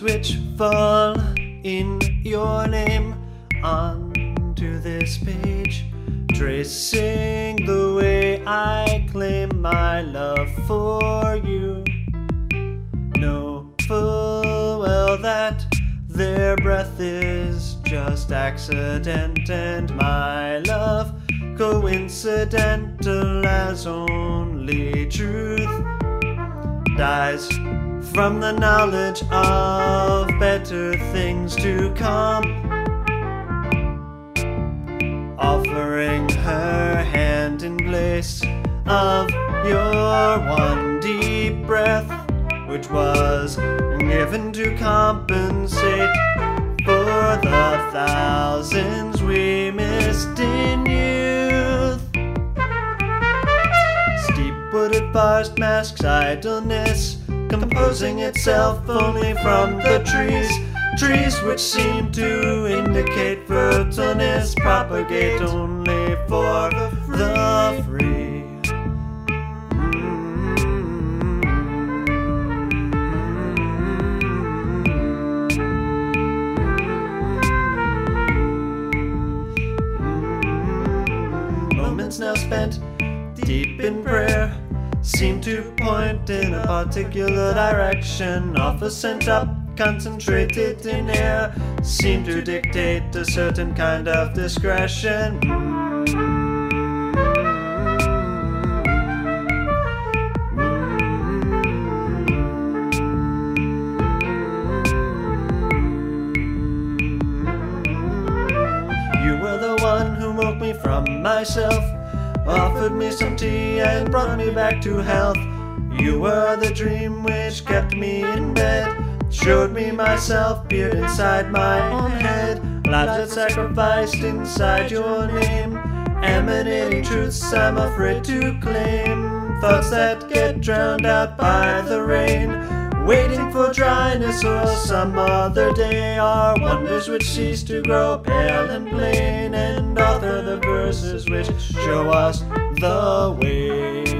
which fall in your name onto this page, tracing the way I claim my love for you. Know full well that their breath is just accident, and my love coincidental as only truth dies from the knowledge of better things to come, offering her hand in place of your one deep breath, which was given to compensate for the thousands we missed in youth. Steep-wooded forest masks idleness, composing itself only from the trees which seem to indicate fertileness, propagate only for the free. Moments now spent deep in prayer seem to point in a particular direction, offer sent up concentrated in air, seem to dictate a certain kind of discretion. You were the one who woke me from myself, offered me some tea and brought me back to health. You were the dream which kept me in bed, showed me myself peered inside my own head, lives that sacrificed inside your name, emanating truths I'm afraid to claim, thoughts that get drowned out by the rain, waiting for dryness or some other day, are wonders which cease to grow pale and plain, and author the verses which show us the way.